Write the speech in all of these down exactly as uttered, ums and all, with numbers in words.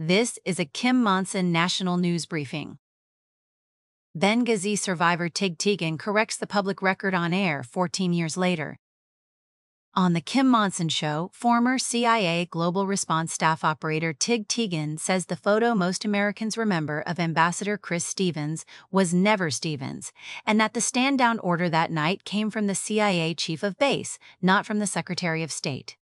This is a Kim Monson National News Briefing. Benghazi survivor Tig Tegan corrects the public record on air fourteen years later. On The Kim Monson Show, former C I A Global Response Staff Operator Tig Tegan says the photo most Americans remember of Ambassador Chris Stevens was never Stevens, and that the stand-down order that night came from the C I A Chief of Base, not from the Secretary of State.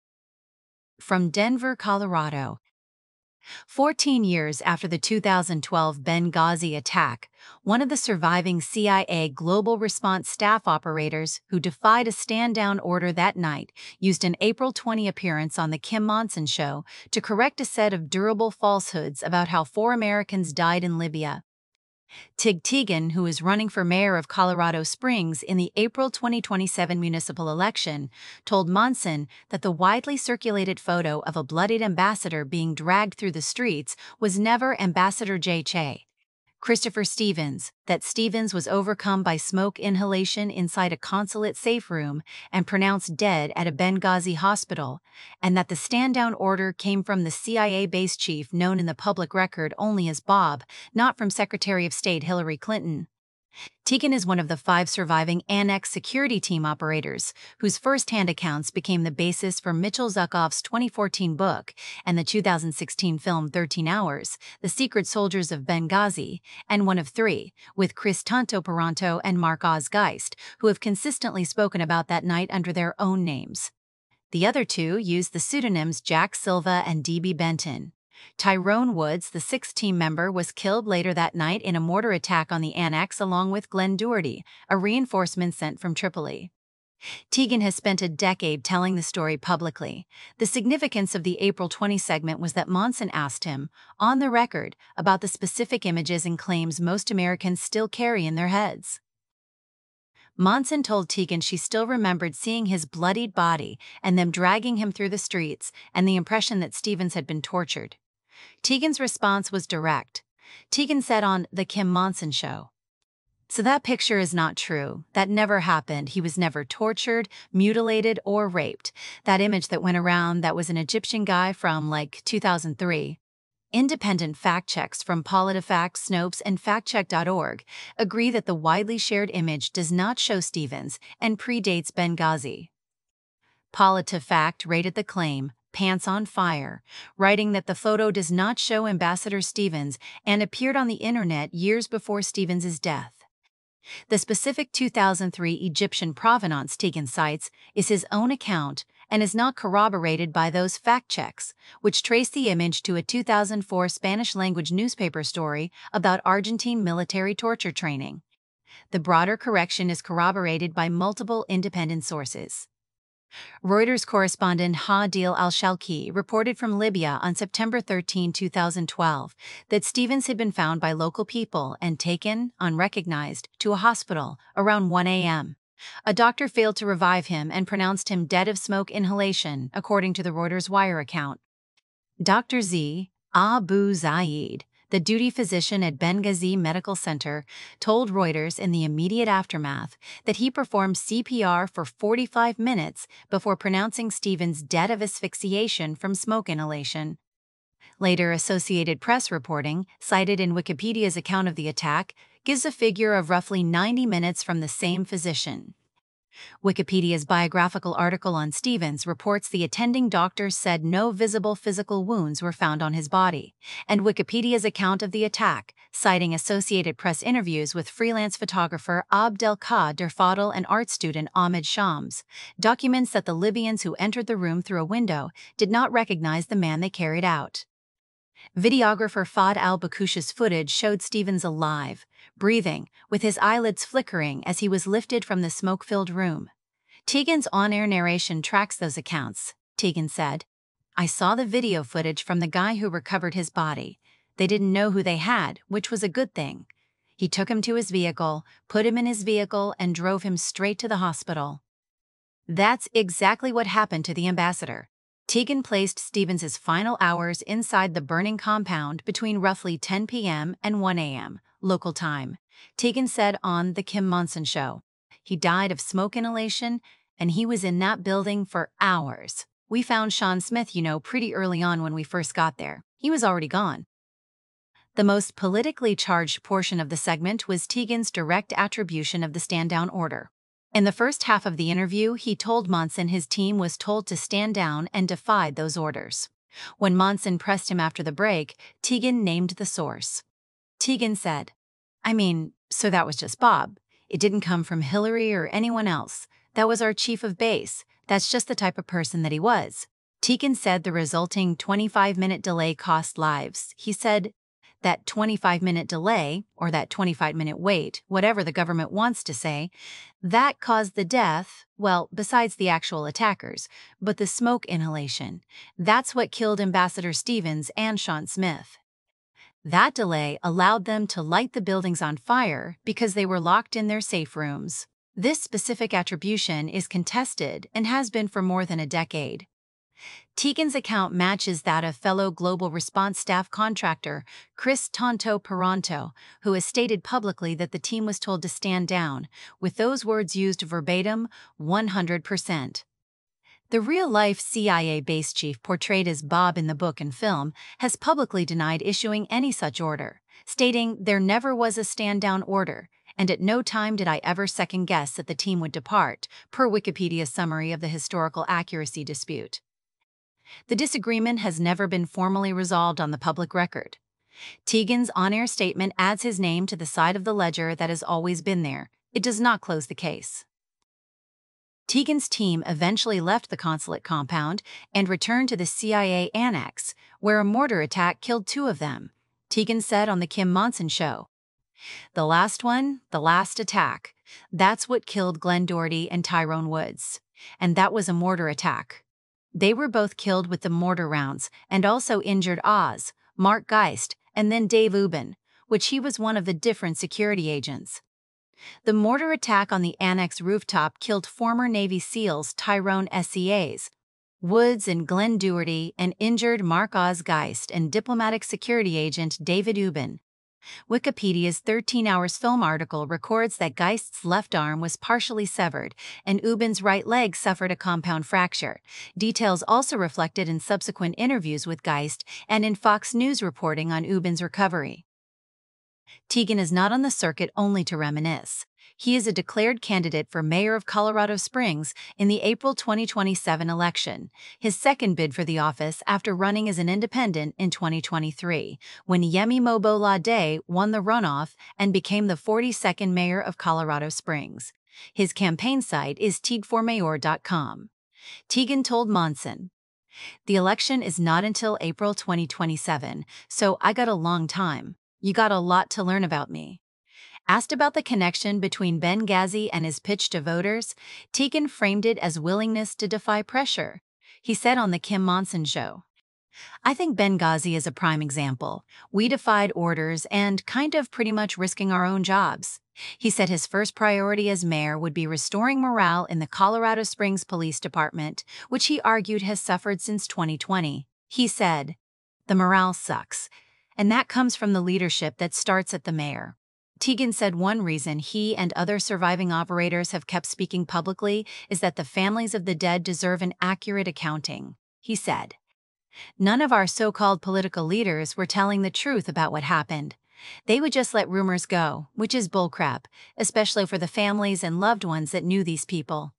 From Denver, Colorado. Fourteen years after the two thousand twelve Benghazi attack, one of the surviving C I A Global Response Staff operators who defied a stand-down order that night used an April twentieth appearance on The Kim Monson Show to correct a set of durable falsehoods about how four Americans died in Libya. Tig Tegan, who is running for mayor of Colorado Springs in the April twenty twenty-seven municipal election, told Monson that the widely circulated photo of a bloodied ambassador being dragged through the streets was never Ambassador J Ch. Christopher Stevens, that Stevens was overcome by smoke inhalation inside a consulate safe room and pronounced dead at a Benghazi hospital, and that the stand-down order came from the C I A base chief known in the public record only as Bob, not from Secretary of State Hillary Clinton. Tegan is one of the five surviving Annex security team operators, whose first-hand accounts became the basis for Mitchell Zuckoff's twenty fourteen book and the two thousand sixteen film thirteen hours, The Secret Soldiers of Benghazi, and one of three, with Chris Tanto Paranto and Mark Oz Geist, who have consistently spoken about that night under their own names. The other two used the pseudonyms Jack Silva and D B Benton. Tyrone Woods, the sixth team member, was killed later that night in a mortar attack on the Annex along with Glenn Doherty, a reinforcement sent from Tripoli. Tegan has spent a decade telling the story publicly. The significance of the April twentieth segment was that Monson asked him, on the record, about the specific images and claims most Americans still carry in their heads. Monson told Tegan she still remembered seeing his bloodied body and them dragging him through the streets and the impression that Stevens had been tortured. Tegan's response was direct. Tegan said on The Kim Monson Show, "So that picture is not true. That never happened. He was never tortured, mutilated, or raped. That image that went around that was an Egyptian guy from, like, two thousand three. Independent fact checks from PolitiFact, Snopes, and factcheck dot org agree that the widely shared image does not show Stevens and predates Benghazi. PolitiFact rated the claim pants on fire, writing that the photo does not show Ambassador Stevens and appeared on the internet years before Stevens' death. The specific two thousand three Egyptian provenance Tegan cites is his own account and is not corroborated by those fact checks, which trace the image to a two thousand four Spanish-language newspaper story about Argentine military torture training. The broader correction is corroborated by multiple independent sources. Reuters correspondent Hadil al-Shalki reported from Libya on September thirteenth, two thousand twelve, that Stevens had been found by local people and taken, unrecognized, to a hospital around one A M A doctor failed to revive him and pronounced him dead of smoke inhalation, according to the Reuters Wire account. Doctor Z. Abu Zaid, the duty physician at Benghazi Medical Center, told Reuters in the immediate aftermath that he performed C P R for forty-five minutes before pronouncing Stevens dead of asphyxiation from smoke inhalation. Later, Associated Press reporting, cited in Wikipedia's account of the attack, gives a figure of roughly ninety minutes from the same physician. Wikipedia's biographical article on Stevens reports the attending doctor said no visible physical wounds were found on his body, and Wikipedia's account of the attack, citing Associated Press interviews with freelance photographer Abdelkader Fadel and art student Ahmed Shams, documents that the Libyans who entered the room through a window did not recognize the man they carried out. Videographer Fahd al-Bakush's footage showed Stevens alive, breathing, with his eyelids flickering as he was lifted from the smoke-filled room. Tegan's on-air narration tracks those accounts. Tegan said, "I saw the video footage from the guy who recovered his body. They didn't know who they had, which was a good thing. He took him to his vehicle, put him in his vehicle, and drove him straight to the hospital." That's exactly what happened to the ambassador. Tegan placed Stevens' final hours inside the burning compound between roughly ten P M and one A M local time. Tegan said on The Kim Monson Show, "He died of smoke inhalation, and he was in that building for hours. We found Sean Smith, you know, pretty early on when we first got there. he was already gone. The most politically charged portion of the segment was Teigen's direct attribution of the stand-down order. In the first half of the interview, he told Monson his team was told to stand down and defied those orders. When Monson pressed him after the break, Teigen named the source. Teigen said, "I mean, so that was just Bob. It didn't come from Hillary or anyone else. That was our chief of base. That's just the type of person that he was." Teigen said the resulting twenty-five minute delay cost lives. He said, that twenty-five minute delay, or that twenty-five minute wait, whatever the government wants to say, that caused the death, well, besides the actual attackers, but the smoke inhalation. That's what killed Ambassador Stevens and Sean Smith. That delay allowed them to light the buildings on fire because they were locked in their safe rooms. This specific attribution is contested and has been for more than a decade. Teigen's account matches that of fellow Global Response staff contractor Chris Tonto Peranto, who has stated publicly that the team was told to stand down, with those words used verbatim, one hundred percent. The real-life C I A base chief portrayed as Bob in the book and film has publicly denied issuing any such order, stating there never was a stand-down order, and at no time did I ever second-guess that the team would depart, per Wikipedia's summary of the historical accuracy dispute. The disagreement has never been formally resolved on the public record. Teigen's on-air statement adds his name to the side of the ledger that has always been there. It does not close the case. Teigen's team eventually left the consulate compound and returned to the C I A annex, where a mortar attack killed two of them. Teigen said on the Kim Monson show, "The last one, the last attack, that's what killed Glenn Doherty and Tyrone Woods. And that was a mortar attack. They were both killed with the mortar rounds and also injured Oz, Mark Geist, and then Dave Ubben, which he was one of the different security agents. The mortar attack on the annex rooftop killed former Navy SEALs Tyrone S E As, Woods and Glenn Doherty, and injured Mark Oz Geist and diplomatic security agent David Ubben." Wikipedia's thirteen hours film article records that Geist's left arm was partially severed and Ubben's right leg suffered a compound fracture. Details also reflected in subsequent interviews with Geist and in Fox News reporting on Ubben's recovery. Teigen is not on the circuit only to reminisce. He is a declared candidate for mayor of Colorado Springs in the April twenty twenty-seven election, his second bid for the office after running as an independent in twenty twenty-three, when Yemi Mobolade won the runoff and became the forty-second mayor of Colorado Springs. His campaign site is teague for mayor dot com. Teigen told Monson, "The election is not until April twenty twenty-seven, so I got a long time. You got a lot to learn about me." Asked about the connection between Benghazi and his pitch to voters, Teigen framed it as willingness to defy pressure. He said on the Kim Monson show, "I think Benghazi is a prime example. We defied orders and kind of pretty much risking our own jobs." He said his first priority as mayor would be restoring morale in the Colorado Springs Police Department, which he argued has suffered since twenty twenty. He said, "The morale sucks, and that comes from the leadership that starts at the mayor." Teigen said one reason he and other surviving operators have kept speaking publicly is that the families of the dead deserve an accurate accounting. He said, "None of our so-called political leaders were telling the truth about what happened. They would just let rumors go, which is bullcrap, especially for the families and loved ones that knew these people."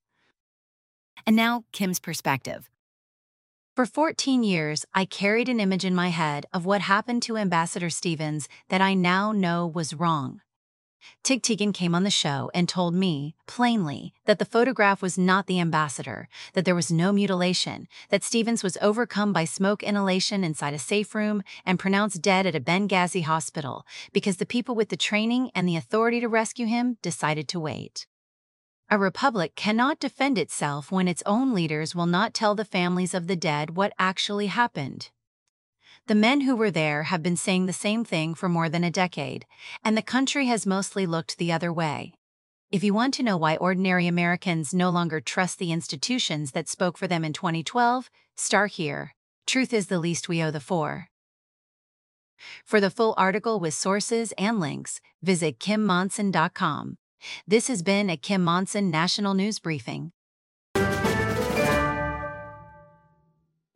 And now, Kim's perspective. "For fourteen years, I carried an image in my head of what happened to Ambassador Stevens that I now know was wrong. Tig Teigen came on the show and told me, plainly, that the photograph was not the ambassador, that there was no mutilation, that Stevens was overcome by smoke inhalation inside a safe room and pronounced dead at a Benghazi hospital because the people with the training and the authority to rescue him decided to wait. A republic cannot defend itself when its own leaders will not tell the families of the dead what actually happened. The men who were there have been saying the same thing for more than a decade, and the country has mostly looked the other way. If you want to know why ordinary Americans no longer trust the institutions that spoke for them in twenty twelve, start here. Truth is the least we owe the four." For the full article with sources and links, visit kim monson dot com. This has been a Kim Monson National News Briefing.